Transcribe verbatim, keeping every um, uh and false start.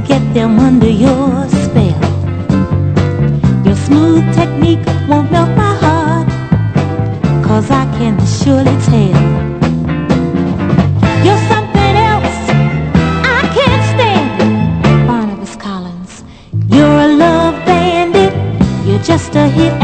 get them under your spell. Your smooth technique won't melt my heart, 'cause I can surely tell you're something else I can't stand. Barnabas Collins, you're a love bandit, you're just a hit